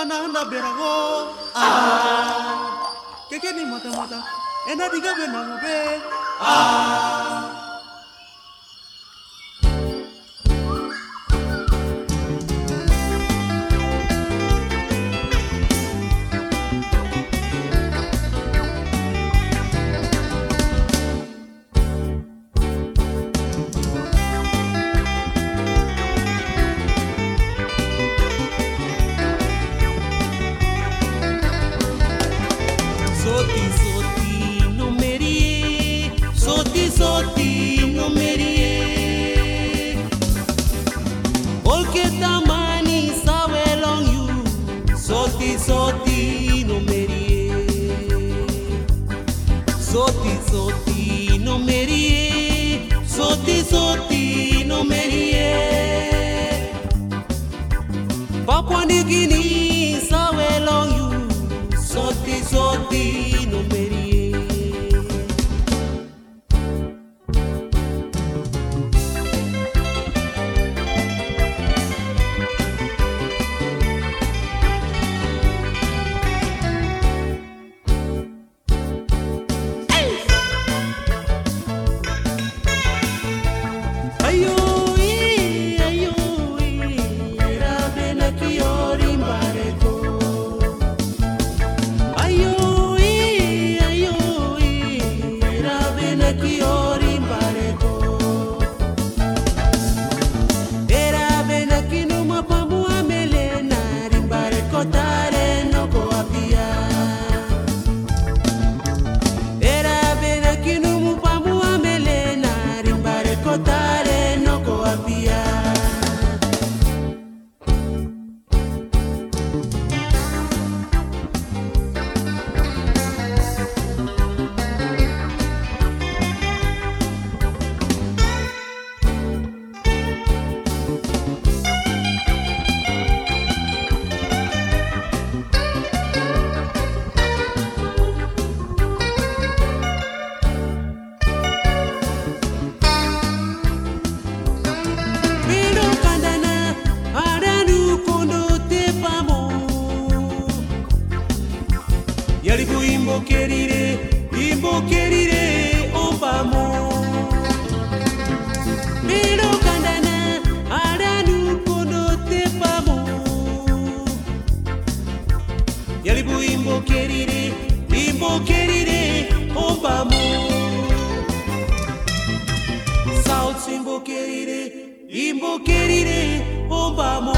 banana berago. Ah, que ni mata mata. Ena diga benamo be. Ah. Soti no merie, olke tamani sawe long you. Soti no merie, soti no merie, soti no merie. Papua New Guinea sawe long you. Soti no merie. Yalibu imbo kerire, ombamo. Mino kandana, adanu kono te pamo. Yalibu imbo kerire, ombamo. South imbo kerire, ombamo.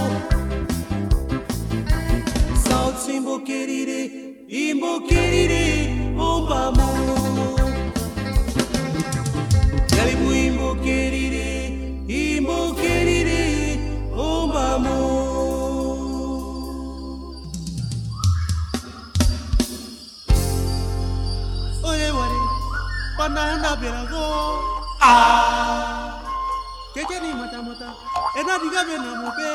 South imbo kerire, ombamo. Yalibu imbo kerire, ombamo. Oye wari, banana berago. Ah, que ni mata mata. Ena diga benamo be.